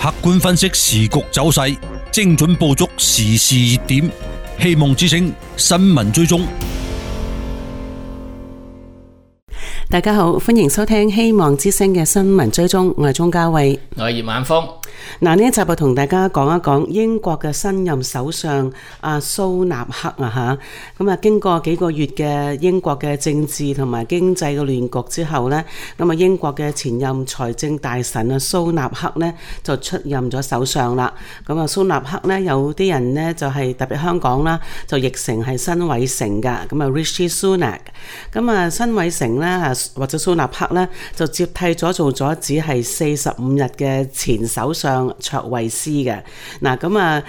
客觀分析時局走勢，精準捕捉時事熱點。希望之聲新聞追蹤。 大家好，歡迎收聽希望之聲嘅新聞追蹤，我係鍾嘉慧， 我係葉晚風。 嗱，呢一集就同大家講一講英國嘅新任首相蘇納克啊吓，咁啊經過幾個月嘅英國嘅政治同埋經濟嘅亂局之後呢，咁啊英國嘅前任財政大臣蘇納克呢就出任咗首相啦。咁啊蘇納克呢，有啲人呢就係特別香港啦，就譯成係辛偉誠噶，咁啊 Rishi Sunak。咁啊辛偉誠呢，或者蘇納克呢，就接替咗做咗只係45日嘅前首相卓慧思嘅。嗱，咁啊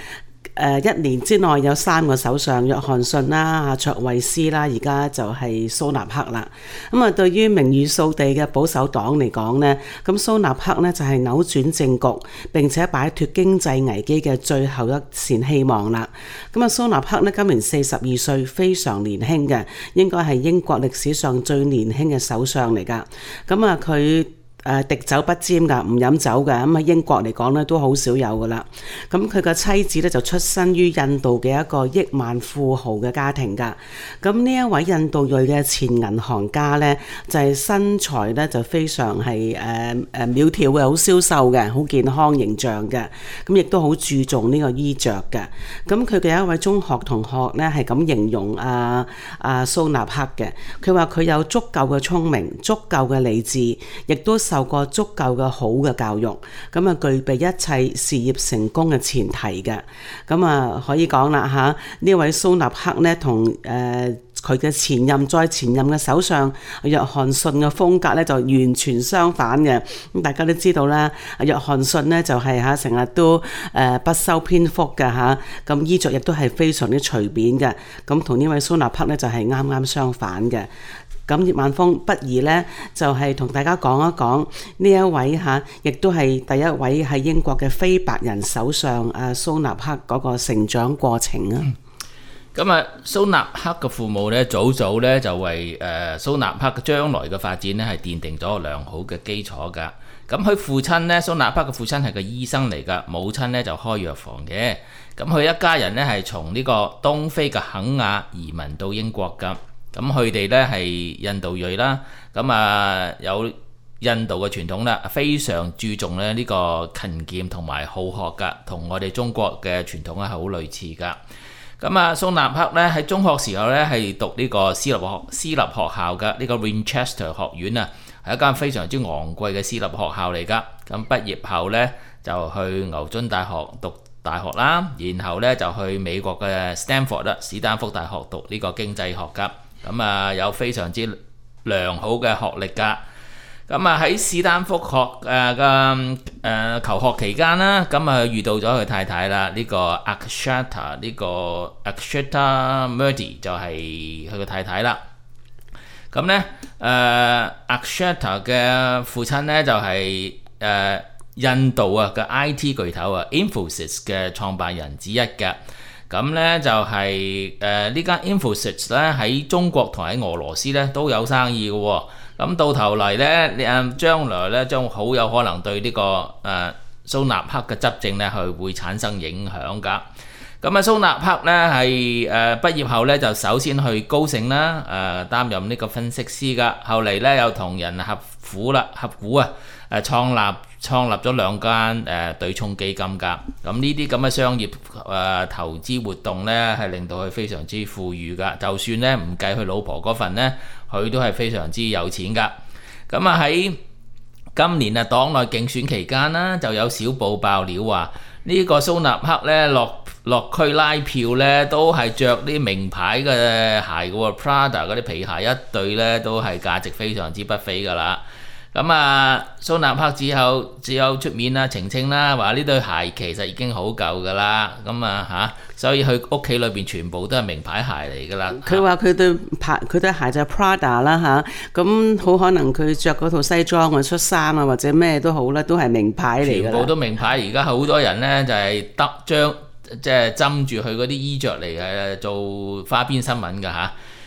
1年之內有3個首相，約翰遜啦、卓慧思啦，而家就係蘇納克啦。咁啊，對於名譽掃地嘅保守黨嚟講呢，咁蘇納克呢就係扭轉政局並且擺脫經濟危機嘅最後一線希望啦。咁啊，蘇納克呢今年42歲，非常年輕嘅，應該係英國歷史上最年輕嘅首相嚟噶。咁啊，佢滴酒不沾噶，唔飲酒嘅，咁喺英國嚟講咧都好少有噶啦。咁佢個妻子咧就出身於印度嘅一個億萬富豪嘅家庭噶。咁呢一位印度裔嘅前銀行家咧，就係身材咧就非常係苗條嘅，好消瘦嘅，好健康形象嘅。咁亦都好注重呢個衣着嘅。咁佢嘅一位中學同學咧係咁形容蘇納克嘅，佢話佢有足夠嘅聰明、足夠嘅理智，亦都受過足夠嘅好嘅教育，咁啊具備一切事業成功嘅前提嘅。咁啊可以講啦吓，呢位蘇納克呢，同佢嘅前任再前任嘅首相約翰遜嘅風格呢，就完全相反嘅。咁大家都知道啦，約翰遜呢，就係成日都不修邊幅嘅吓，咁衣着亦都係非常之隨便嘅。咁同呢位蘇納克呢，就係啱啱相反嘅。咁葉晚風不如呢，就係同大家講一講呢一位亦都係第一位喺英國嘅非白人首相蘇納克嗰個成長過程啊。 咁啊，蘇納克嘅父母呢，早呢就為蘇納克嘅將來嘅發展呢係奠定咗良好嘅基礎㗎。咁佢父親呢，蘇納克嘅父親係個醫生嚟㗎，母親呢就開藥房嘅。咁佢一家人呢係從呢個東非嘅肯亞移民到英國㗎。咁佢哋咧係印度裔啦，咁啊有印度嘅傳統啦，非常注重咧呢個勤儉同埋好學噶，同我哋中國嘅傳統係好類似噶。咁啊，蘇納克咧喺中學時候咧係讀呢個私立學校嘅，呢個 Winchester 學院啊，係一間非常之昂貴嘅私立學校嚟噶。咁畢業後咧就去牛津大學讀大學啦，然後咧就去美國嘅史丹福大學讀呢個經濟學噶。咁啊，有非常之良好嘅學歷㗎。咁啊，喺史丹福求學期間啦，咁啊遇到咗佢太太啦，呢個 Akshata Murdy 就係佢嘅太太啦。咁咧Akshata 嘅父親咧就係印度嘅 IT 巨頭Infosys 嘅創辦人之一嘅。咁咧就係呢間 Infosys 咧喺中國同喺俄羅斯咧都有生意嘅喎。咁到頭嚟咧，將來咧將好有可能對呢個蘇納克嘅執政咧係會產生影響㗎。咁啊蘇納克咧係畢業後咧就首先去高盛啦，擔任呢個分析師㗎。後嚟咧又同人合股創立咗2間對沖基金㗎。咁呢啲咁嘅商業投資活動呢，係令到佢非常之富裕㗎。就算呢唔計佢老婆嗰份呢，佢都係非常之有錢㗎。咁啊喺今年黨內競選期間啦，就有小報爆料話呢個蘇納克呢落區拉票呢，都係着啲名牌嘅鞋嘅喎，Prada 嗰啲皮鞋一對呢，都係價值非常之不菲㗎啦。咁啊，蘇納克只有出面啦澄清啦，話呢對鞋其實已經好舊噶啦，咁啊所以佢屋企裏邊全部都係名牌鞋嚟噶啦。 佢話佢對鞋就係 Prada 啦咁好可能佢着嗰套西裝啊、恤衫啊或者咩都好啦，都係名牌嚟㗎。 全部都名牌，而家好多人呢，就係即係針住佢嗰啲衣着嚟做花邊新聞㗎嚇。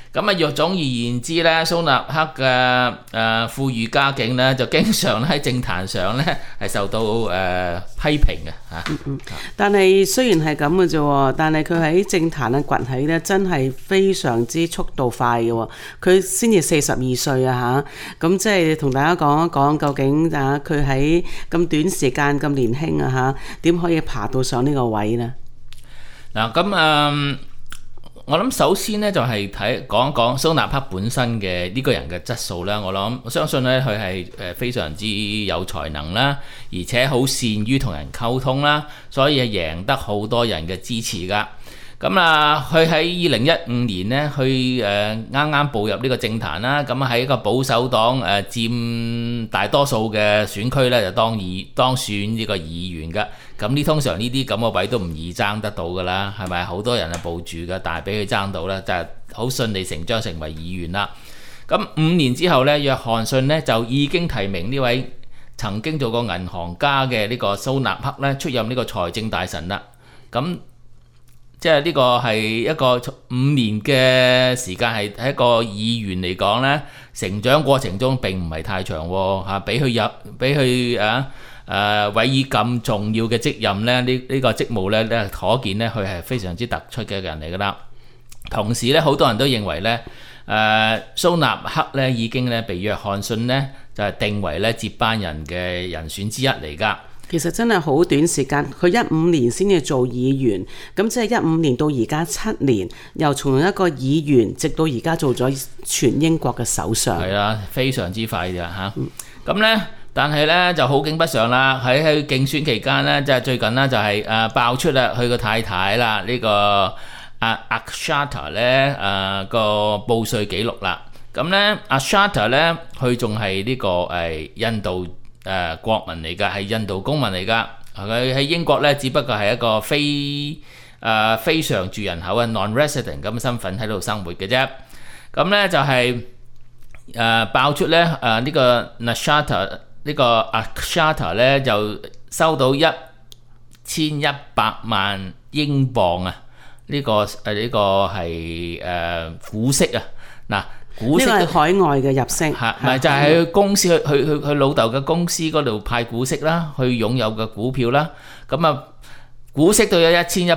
咁啊，總而言之咧，蘇納克嘅富裕家境咧，就經常喺政壇上咧係受到批評嘅嚇。 但係雖然係咁嘅啫喎，但係佢喺政壇嘅崛起咧，真係非常之速度快嘅喎。佢先至42歲啊嚇，咁即係同大家講一講，究竟佢喺咁短時間咁年輕啊嚇，點可以爬到上呢個位呢？ 嗱咁我諗首先咧就係講一講蘇納克本身嘅呢個人嘅質素啦。我相信咧佢係非常之有才能啦，而且好善於同人溝通啦，所以係贏得好多人嘅支持噶。咁佢喺2015年咧，佢啱啱步入呢個政壇啦。咁喺一個保守黨佔大多數嘅選區咧，就當選呢個議員噶。咁呢通常呢啲咁嘅位都唔易爭得到噶啦，係咪？好多人係報住噶，但係俾佢爭到咧，就係好順理成章成為議員啦。咁5年之後咧，約翰遜咧就已經提名呢位曾經做過銀行家嘅呢個蘇納克咧出任呢個財政大臣啦。咁即係呢個係一個5年嘅時間，係一個議員嚟講咧，成長過程中並唔係太長喎嚇，俾佢委以咁重要嘅職任咧，呢個職務咧，可見咧佢係非常之突出嘅一個人嚟噶啦。同時咧，好多人都認為咧，蘇納克咧已經咧被約翰遜咧就係定為咧接班人嘅人選之一嚟噶。 其實真係好短時間，佢15年先至做議員，咁即係15年到而家7年，又從一個議員直到而家做咗全英國嘅首相。 係啊，非常之快㗎嚇。咁咧，但係咧就好景不常啦。喺競選期間咧，即係最近咧就係爆出啦，佢個太太啦，呢個Akshata 咧個報稅記錄啦。咁咧Akshata咧，佢仲係呢個印度國民嚟㗎，係印度公民嚟㗎。佢喺英國咧，只不過係一個非常住人口嘅 non-resident 咁嘅身份喺度生活嘅啫。咁咧就係爆出咧呢個 Akshata 咧就收到1100萬英鎊啊！呢個係股息啊！嗱。呢個係海外嘅入息， 咪就係佢公司，佢老豆嘅公司嗰度派股息啦，佢擁有嘅股票啦，咁股息都有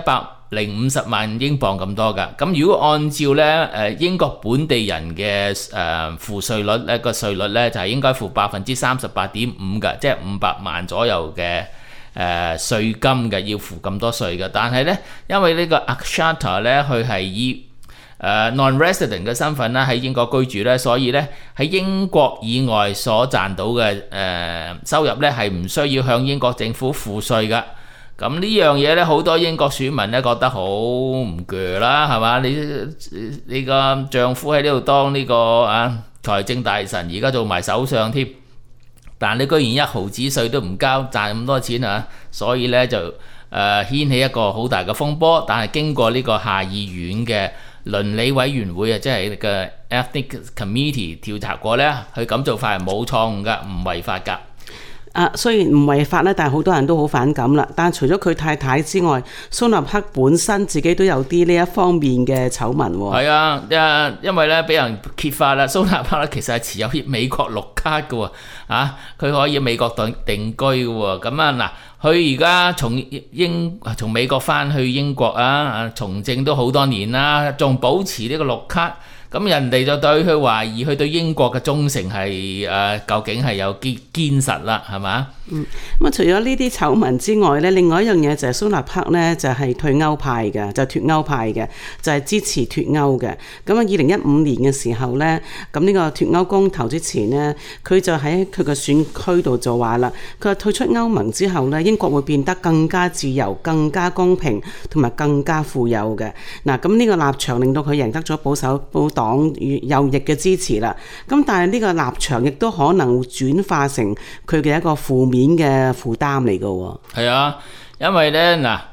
1150萬英鎊咁多噶。咁如果按照咧英國本地人嘅付稅率咧，個稅率咧就係應該付38.5%嘅，即係500萬左右嘅稅金嘅，要付咁多稅嘅。但係咧，因為呢個 Akshata 咧，佢係以non-resident 嘅身份啦，喺英國居住咧，所以咧喺英國以外所賺到嘅收入咧係唔需要向英國政府付稅噶。咁呢樣嘢咧，好多英國選民咧覺得好唔鋸啦，係嘛？你個丈夫喺呢度當呢個財政大臣，而家做埋首相添，但你居然1毫子稅都唔交，賺咁多錢啊！所以咧就掀起一個好大嘅風波。但係經過呢個下議院嘅倫理委員會啊，即係個 Ethnic Committee 調查過咧，佢咁做法係冇錯誤噶，唔違法噶。 雖然唔違法咧，但係好多人都好反感啦。但係除咗佢太太之外，蘇納克本身自己都有啲呢一方面嘅醜聞喎。係啊，因為咧俾人揭發啦，蘇納克咧其實係持有美國綠卡嘅喎，佢可以美國定居嘅喎。咁嗱，佢而家從美國翻去英國從政都好多年啦，仲保持呢個綠卡。咁人哋就對佢懷疑佢對英國嘅忠誠係究竟係有堅實啦，係嘛？ 咁除咗呢啲醜聞之外咧，另外一樣嘢就係蘇納克咧就係退歐派嘅，就脫歐派嘅，就係支持脫歐嘅。咁2015年嘅時候咧，咁呢個脫歐公投之前咧，佢就喺佢嘅選區度就話啦，佢話退出歐盟之後咧，英國會變得更加自由、更加公平同埋更加富有嘅。嗱，咁呢個立場令到佢贏得咗保守黨與右翼嘅支持啦。咁但係呢個立場亦都可能會轉化成佢嘅一個負面嘅負擔嚟㗎喎。 係啊，因為咧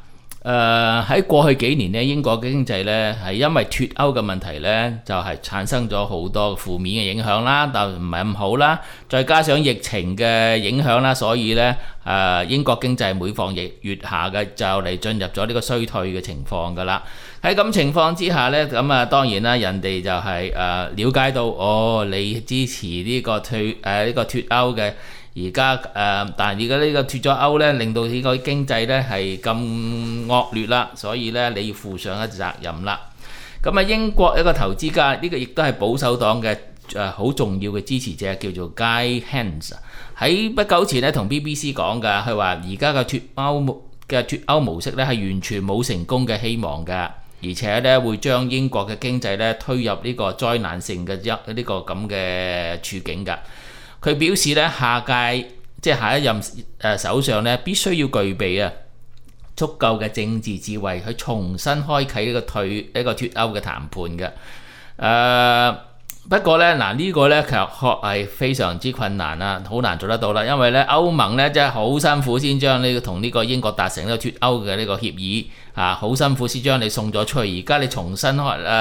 喺過去幾年咧，英國嘅經濟咧係因為脱歐嘅問題咧，就係產生咗好多負面嘅影響啦，但唔係咁好啦。再加上疫情嘅影響啦，所以咧英國經濟每況愈下嘅，就嚟進入咗呢個衰退嘅情況㗎啦。喺咁情況之下咧，咁啊當然啦，人哋就係了解到你支持呢個脱歐嘅。而家但係而家呢個脱咗歐咧，令到呢個經濟咧係咁惡劣啦，所以咧你要負上一責任啦。咁啊，英國一個投資家，呢個亦都係保守黨嘅好重要嘅支持者，叫做 Guy Hans。喺不久前咧，同 BBC 講㗎，佢話而家嘅脱歐模式咧係完全冇成功嘅希望㗎，而且咧會將英國嘅經濟咧推入呢個災難性嘅呢個咁嘅處境㗎。佢表示咧，下一任首相咧必須要具備足夠嘅政治智慧去重新開啓呢個脱歐嘅談判嘅。不過咧呢個咧其實係非常之困難啦，好難做得到啦，因為咧歐盟咧真係好辛苦先將呢個同呢個英國達成呢個脱歐嘅呢個協議好辛苦先將你送咗出去，而家你重新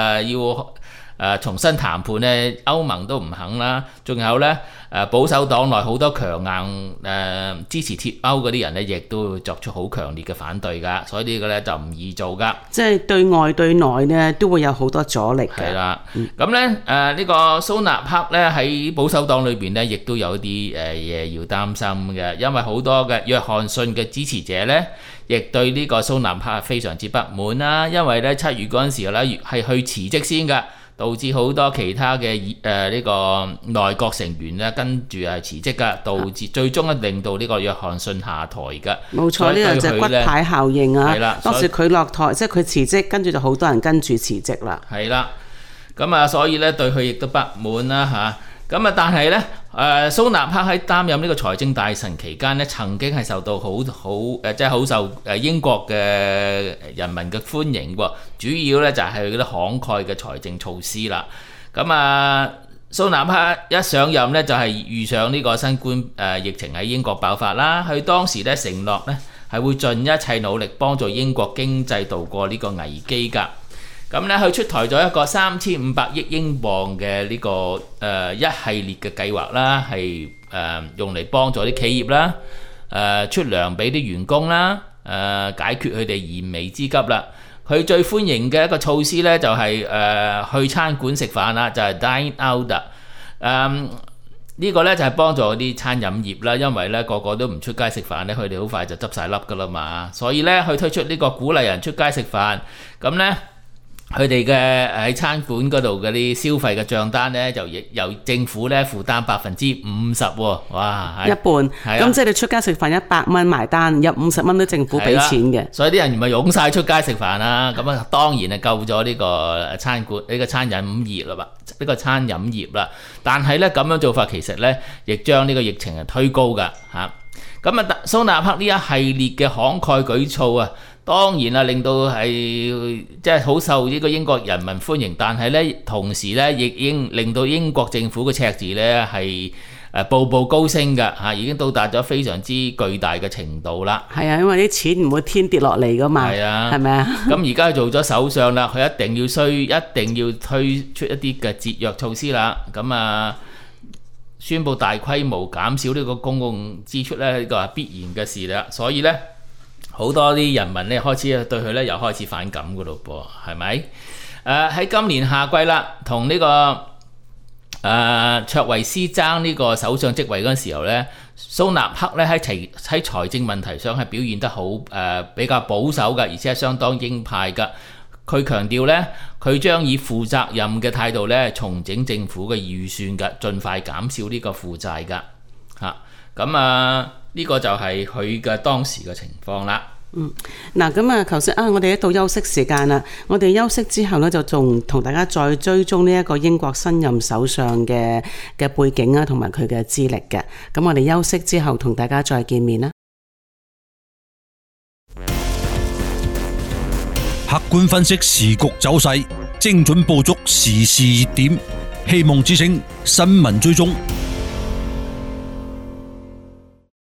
重新談判呢，歐盟都唔肯啦。仲有呢，保守黨內好多強硬支持脱歐嗰啲人呢，亦都會作出好強烈嘅反對㗎。所以呢個呢，就唔易做㗎。 即係對外對內呢，都會有好多阻力嘅。 係啦，咁呢呢個蘇納克呢，喺保守黨裏邊呢，亦都有啲嘢要擔心嘅，因為好多嘅約翰遜嘅支持者呢，亦對呢個蘇納克係非常之不滿啦。因為呢7月嗰陣時呢，係去辭職先㗎。導致好多其他嘅呢個內閣成員咧跟住係辭職㗎，導致最終令到呢個約翰遜下台㗎。冇錯，呢個就係骨牌效應啊！係啦，當時佢落台，即係佢辭職，跟住就好多人跟住辭職啦。係啦，咁所以咧對佢亦都不滿啦嚇。咁但係咧，蘇納克喺擔任呢個財政大臣期間咧，曾經係受到好受英國嘅人民嘅歡迎喎。主要咧就係佢嗰啲慷慨嘅財政措施啦。咁蘇納克一上任咧，就係遇上呢個新冠疫情喺英國爆發啦。佢當時咧承諾咧係會盡一切努力幫助英國經濟渡過呢個危機㗎。咁咧，佢出台咗一個3500億英鎊嘅呢個一系列嘅計劃啦，係用嚟幫助啲企業啦，出糧俾啲員工啦，解決佢哋燃眉之急啦。佢最歡迎嘅一個措施咧，就係去餐館食飯啦，就係 dine out。呢個咧就係幫助啲餐飲業啦，因為咧個個都唔出街食飯咧，佢哋好快就執晒笠噶啦嘛。所以咧，佢推出呢個鼓勵人出街食飯，咁咧。佢哋嘅喺餐館嗰度嗰啲消費嘅帳單咧，就由政府咧負擔50%喎，哇！一半，咁即係你出街食飯100蚊埋單，有50蚊都政府俾錢嘅，所以啲人咪湧晒出街食飯啦。咁當然係救咗呢個餐館呢個餐飲業啦嘛，呢個餐飲業啦。但係咧咁樣做法其實咧，亦將呢個疫情係推高㗎嚇。咁蘇納克呢一系列嘅慷慨舉措啊！當然啦，令到係即係好受呢個英國人民歡迎，但係咧同時咧亦令到英國政府嘅赤字咧係步步高升㗎嚇，已經到達咗非常之巨大嘅程度啦。係啊，因為啲錢唔會天跌落嚟㗎嘛。係啊，係咪啊？咁而家做咗首相啦，佢一定要推出一啲嘅節約措施啦。咁宣布大規模減少呢個公共支出咧，呢個係必然嘅事啦。所以咧。好多啲人民咧開始對佢咧又開始反感㗎咯噃，係咪？喺今年夏季啦，同呢個卓維斯爭呢個首相職位嗰陣時候咧，蘇納克咧喺財政問題上係表現得好比較保守㗎，而且係相當鷹派㗎。佢強調咧，佢將以負責任嘅態度咧重整政府嘅預算㗎，盡快減少呢個負債㗎嚇。咁呢個就係佢嘅當時嘅情況啦。嗱咁頭先我哋一到休息時間啦，我哋休息之後呢，就仲同大家再追蹤呢一個英國新任首相嘅背景啊，同埋佢嘅資歷嘅。咁我哋休息之後同大家再見面啦。 客觀分析時局走勢，精準捕捉時事熱點，希望之聲新聞追蹤。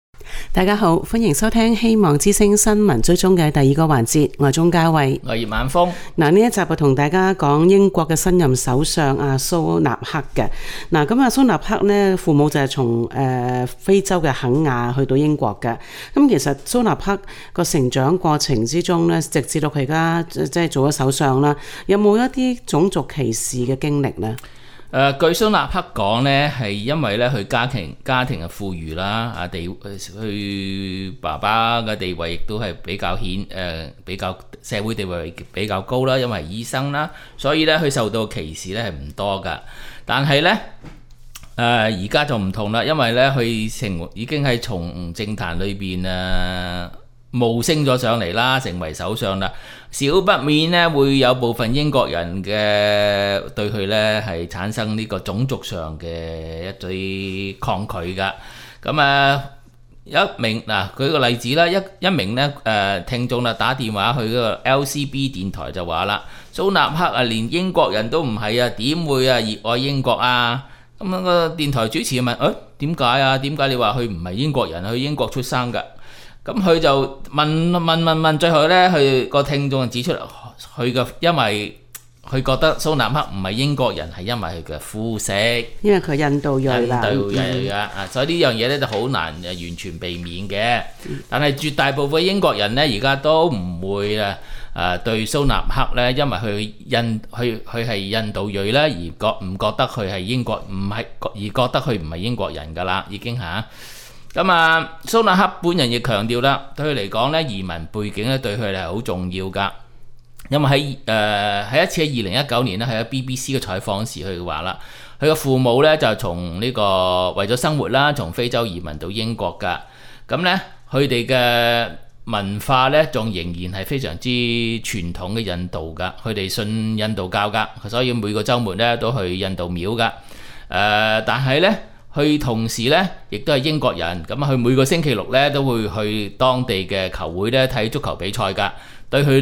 大家好，歡迎收聽希望之聲新聞追蹤嘅第二個環節，我係鍾嘉慧， 我係葉晚風。 嗱，呢一集就同大家講英國嘅新任首相蘇納克嘅。嗱，咁蘇納克呢，父母就係從非洲嘅肯亞去到英國嘅。咁其實蘇納克個成長過程之中呢，直至到佢而家即係做咗首相啦，有冇一啲種族歧視嘅經歷呢？ 據蘇納克講呢，係因為咧佢家庭嘅富裕啦，佢爸爸嘅地位亦都係比較社會地位比較高啦，因為係醫生啦，所以咧佢受到歧視咧係唔多噶。但係咧而家就唔同啦，因為咧佢已經係從政壇裏邊冒升咗上嚟啦，成為首相啦，少不免咧會有部分英國人嘅對佢咧係產生呢個種族上嘅一啲抗拒噶。咁一名舉個例子啦，一名咧聽眾啦打電話去嗰個 LCB 電台就話啦，蘇納克連英國人都唔係點會熱愛英國啊？咁個電台主持問點解啊？點解你話佢唔係英國人，去英國出生噶？咁佢就問，最後咧，佢個聽眾指出因為佢覺得蘇納克唔係英國人，係因為佢嘅膚色， 因為佢印度裔啦， 所以呢樣嘢咧就好難完全避免嘅。但係絕大部分英國人咧，而家都唔會對蘇納克咧，因為佢係印度裔咧，而唔覺得佢係英國，而覺得佢唔係英國人噶啦，已經嚇。咁蘇納克本人亦強調啦，對佢嚟講咧，移民背景咧對佢係好重要噶。因為喺一次喺2019年咧，喺 BBC 嘅採訪時，佢話啦，佢嘅父母咧就從呢個為咗生活啦，從非洲移民到英國噶。咁咧，佢哋嘅文化咧仲仍然係非常之傳統嘅印度噶，佢哋信印度教噶，所以每個週末咧都去印度廟噶。但係咧，佢同時咧，亦都係英國人，咁佢每個星期六咧都會去當地嘅球會咧睇足球比賽㗎。對佢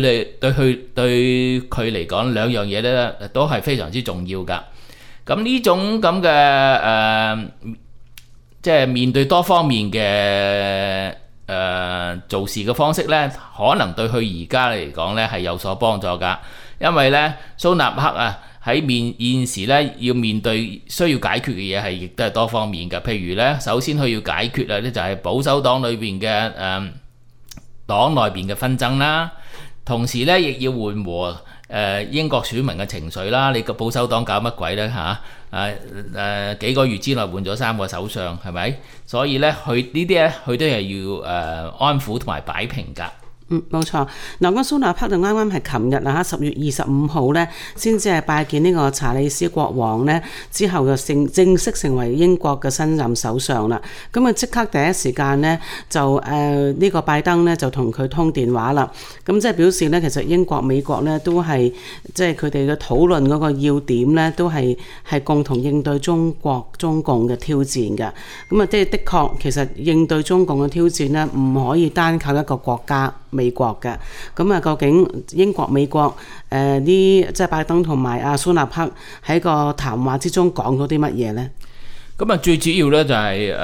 嚟講，兩樣嘢咧都係非常之重要㗎。咁呢種咁嘅即係面對多方面嘅做事嘅方式咧，可能對佢而家嚟講咧係有所幫助㗎。因為咧，蘇納克喺現時咧要面對需要解決嘅嘢亦都係多方面嘅。譬如咧，首先佢要解決咧就係保守黨裏邊嘅黨內邊嘅紛爭啦，同時咧亦要緩和英國選民嘅情緒啦。你個保守黨搞乜鬼咧嚇？幾個月之內換咗3個首相，係咪？所以咧佢呢啲咧佢都係要安撫同埋擺平㗎。 冇錯。嗱，咁蘇納克就啱啱係琴日10月25號咧，先至係拜見呢個查理斯國王咧，之後就正式成為英國嘅新任首相啦。咁即刻第一時間咧就呢個拜登咧就同佢通電話啦。咁即係表示咧，其實英國美國咧都係即係佢哋嘅討論嗰個要點咧，都係共同應對中共嘅挑戰嘅。咁即係的確，其實應對中共嘅挑戰咧，唔可以單靠一個國家。美國嘅。咁究竟英國美國即係拜登同埋蘇納克喺個談話之中講咗啲乜嘢呢？ 咁最主要咧就係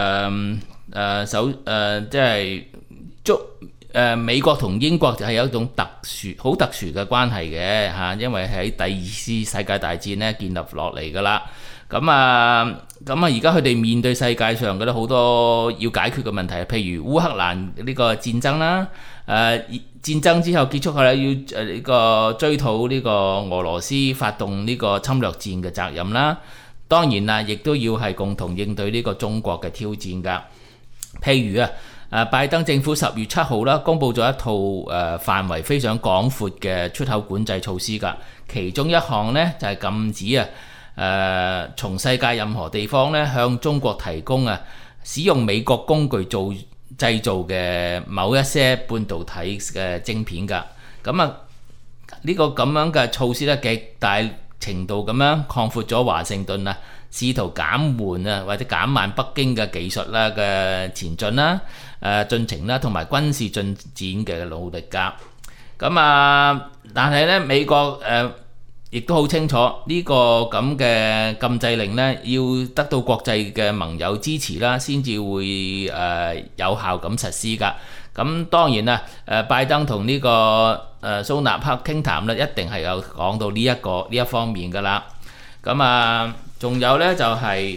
即係美國同英國就係有一種好特殊嘅關係嘅嚇，因為喺第2次世界大戰咧建立落嚟噶啦。而家佢哋面對世界上嘅好多要解決嘅問題，譬如烏克蘭呢個戰爭啦，戰爭之後結束後咧，要呢個追討呢個俄羅斯發動呢個侵略戰嘅責任啦。當然啦，亦都要係共同應對呢個中國嘅挑戰㗎。譬如拜登政府10月7號啦，公布咗一套範圍非常廣闊嘅出口管制措施㗎。其中一項呢，就係禁止從世界任何地方咧向中國提供使用美國工具製造嘅某一些半導體嘅晶片㗎。呢個咁樣嘅措施咧，極大程度咁樣擴闊咗華盛頓試圖減緩或者減慢北京嘅技術啦嘅前進啦、進程啦，同埋軍事進展嘅努力㗎。但係咧美國亦都好清楚呢個咁嘅禁制令呢，要得到國際嘅盟友支持啦，先至會有效咁實施㗎。咁當然啦，拜登同呢個蘇納克傾談呢，一定係有講到呢一方面㗎啦。咁啊，仲有呢，就係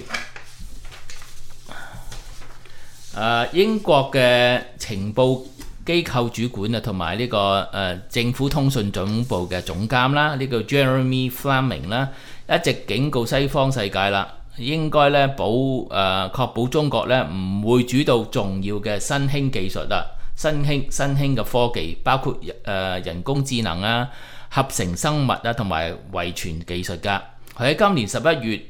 英國嘅情報機構主管啊，同埋呢個政府通訊總部嘅總監啦，呢個 Jeremy Fleming 啦，一直警告西方世界啦，應該咧確保中國咧唔會主導重要嘅新興技術啦，新興嘅科技，包括人工智能啊、合成生物啊同埋遺傳技術㗎。佢喺今年10月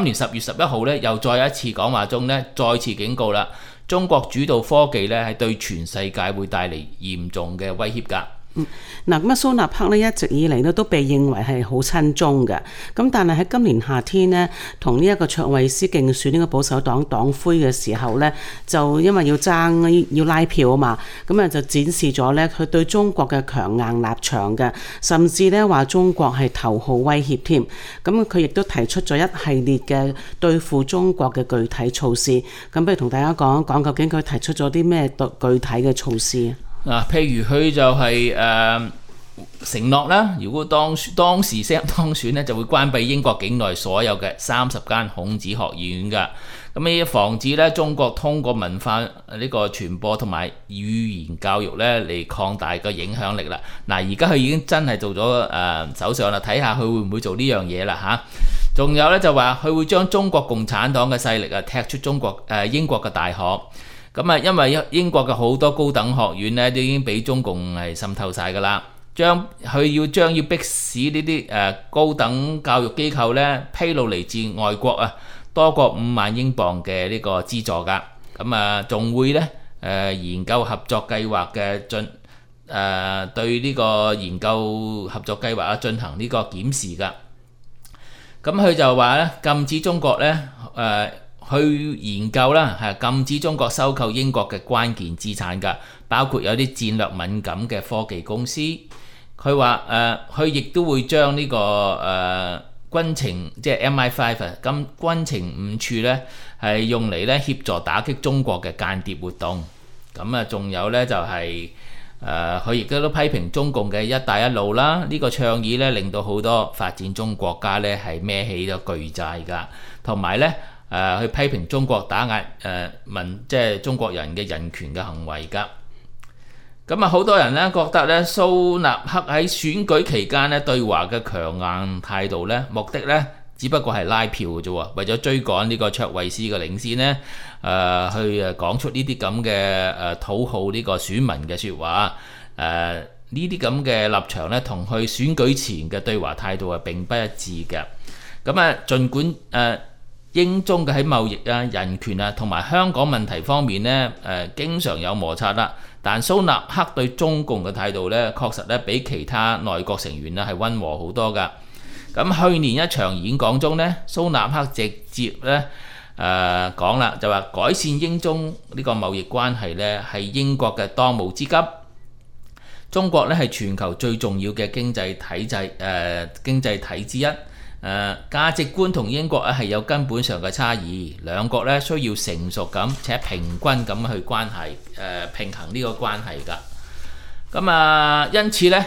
11號咧，又再一次講話中咧，再次警告啦。中國主導科技咧，係對全世界會帶嚟嚴重嘅威脅㗎。 嗱，咁蘇納克呢一直以嚟咧都被認為係好親中嘅，咁但係喺今年夏天呢，同呢一個卓慧思競選呢個保守黨黨魁嘅時候呢，就因為要拉票啊嘛，咁啊就展示咗呢佢對中國嘅強硬立場嘅，甚至呢話中國係頭號威脅添。咁佢亦都提出咗一系列嘅對付中國嘅具體措施。咁不如同大家講一講，究竟佢提出咗啲咩具體嘅措施啊？ 譬如佢就係承諾啦，如果當時當選咧，就會關閉英國境內所有嘅30間孔子學院㗎。咁呢防止咧中國通過文化呢個傳播同埋語言教育咧嚟擴大個影響力啦。嗱，而家佢已經真係做咗首相啦，睇下佢會唔會做呢樣嘢啦嚇。仲有咧就話佢會將中國共產黨嘅勢力踢出英國嘅大學。咁啊，因為英國嘅好多高等學院咧都已經俾中共係滲透晒㗎啦，將要逼使呢啲高等教育機構咧披露嚟自外國多過5萬英鎊嘅呢個資助㗎。咁啊，仲會咧研究合作計劃嘅對呢個研究合作計劃進行呢個檢視㗎。咁佢就話咧禁止中國咧去研究啦，係禁止中國收購英國嘅關鍵資產㗎，包括有啲戰略敏感嘅科技公司。佢話佢亦都會將呢個軍情即係 MI5 咁軍情5處咧係用嚟咧協助打擊中國嘅間諜活動。咁啊，仲有咧就係佢亦都批評中共嘅一帶一路啦，呢個倡議咧令到好多發展中國家咧係孭起咗巨債㗎，同埋咧去批評中國打壓即係中國人嘅人權嘅行為㗎。咁啊，好多人咧覺得咧蘇納克喺選舉期間咧對華嘅強硬態度咧，目的咧只不過係拉票嘅啫喎，為咗追趕呢個卓慧思嘅領先咧，去講出呢啲咁嘅討好呢個選民嘅説話。呢啲咁嘅立場咧，同佢選舉前嘅對華態度係並不一致嘅。咁啊，儘管英中嘅喺貿易人權同埋香港問題方面咧經常有摩擦啦，但蘇納克對中共嘅態度咧確實咧比其他內閣成員係溫和好多㗎。咁去年一場演講中咧，蘇納克直接咧講啦，就話改善英中呢個貿易關係咧係英國嘅當務之急。中國咧係全球最重要嘅經濟體之一。價值觀同英國係有根本上嘅差異，兩國咧需要成熟咁且平均咁去平衡呢個關係㗎。咁因此咧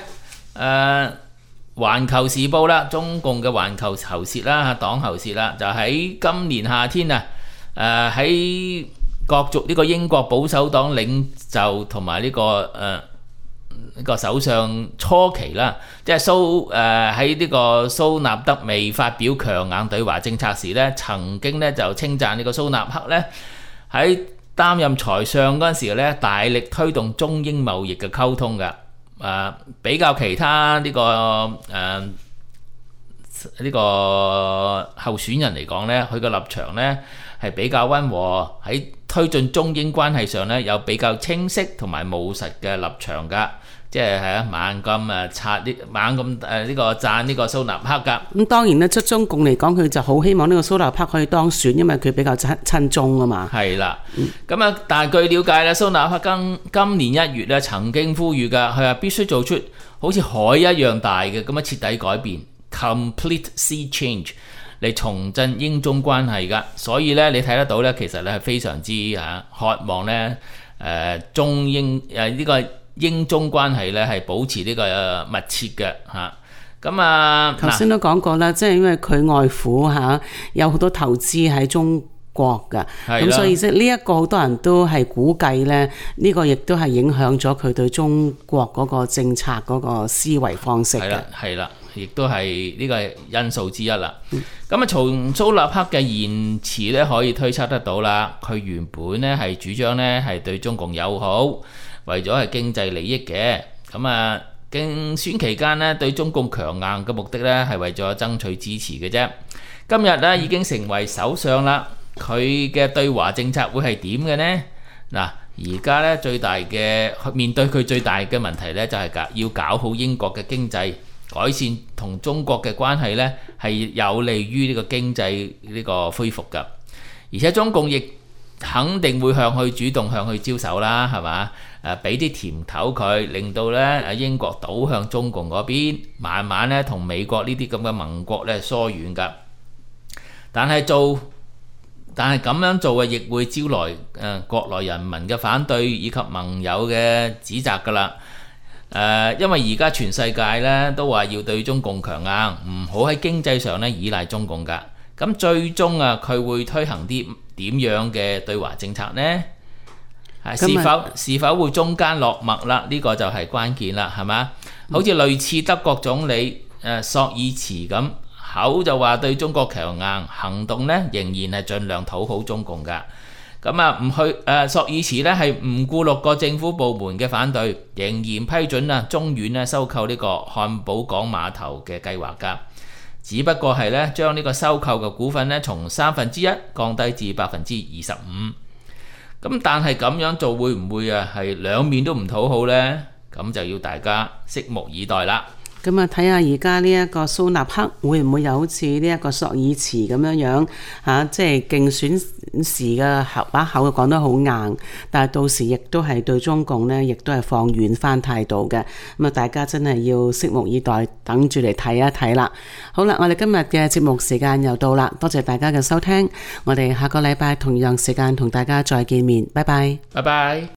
環球時報啦，中共嘅環球喉舌啦，黨喉舌啦，就喺今年夏天喺角逐呢個英國保守黨領袖同埋呢個首相初期啦，即係喺呢個蘇納德未發表強硬對華政策時咧，曾經咧就稱讚呢個蘇納克咧喺擔任財相嗰陣時咧，大力推動中英貿易嘅溝通嘅。比較其他呢個候選人嚟講咧，佢嘅立場咧係比較溫和，喺推進中英關係上咧有比較清晰同埋務實嘅立場㗎。即係猛咁讚呢個蘇納克㗎。咁當然咧，出中共嚟講，佢就好希望呢個蘇納克可以當選，因為佢比較親中啊嘛。係啦， 但係據了解咧，蘇納克今年1月咧曾經呼籲㗎，佢話必須做出好似海一樣大嘅咁嘅徹底改變， complete sea change 嚟重振英中關係㗎。所以咧，你睇得到咧，其實咧係非常之渴望咧中英呢個英中關係咧係保持呢個密切嘅嚇。咁頭先都講過啦，即係因為佢外父有好多投資喺中國㗎，咁所以即係呢一個好多人都係估計咧，呢個亦都係影響咗佢對中國嗰個政策嗰個思維方式嘅。 係啦，亦都係呢個因素之一啦。咁從蘇納克嘅言辭咧，可以推測得到啦，佢原本咧係主張咧係對中共友好，為咗係經濟利益嘅。咁競選期間呢，對中共強硬嘅目的呢，係為咗爭取支持嘅啫。今日呢，已經成為首相啦，佢嘅對華政策會係點嘅呢？嗱，而家呢，最大嘅面對佢最大嘅問題呢，就係要搞好英國嘅經濟，改善同中國嘅關係呢，係有利於呢個經濟呢個恢復㗎。而且中共亦肯定會主動向佢招手啦，係嘛？俾啲甜頭佢，令到咧英國倒向中共嗰邊，慢慢咧同美國呢啲咁嘅盟國咧疏遠㗎。但係咁樣做亦會招來國內人民嘅反對以及盟友嘅指責㗎啦。因為而家全世界咧都話要對中共強硬，唔好喺經濟上咧依賴中共㗎。咁最終佢會推行啲點樣嘅對華政策呢？是否會中間落墨啦？呢個就係關鍵啦，係嘛？好似類似德國總理朔爾茨咁，口就話對中國強硬，行動呢仍然係盡量討好中共㗎。咁唔去朔爾茨呢係唔顧6個政府部門嘅反對，仍然批准中遠收購呢個漢堡港碼頭嘅計劃㗎。只不過係咧將呢個收購嘅股份咧從1/3降低至25%。咁但係咁樣做會唔會係兩面都唔討好呢？咁就要大家拭目以待啦。 咁睇下而家呢一個蘇納克會唔會有好似呢一個朔爾茨咁樣即係競選時嘅把口講得好硬，但係到時亦都係對中共呢，亦都係放軟翻態度嘅。咁大家真係要拭目以待，等住嚟睇一睇啦。好啦，我哋今日嘅節目時間又到啦，多謝大家嘅收聽，我哋下個禮拜同樣時間同大家再見面，拜拜。 拜拜。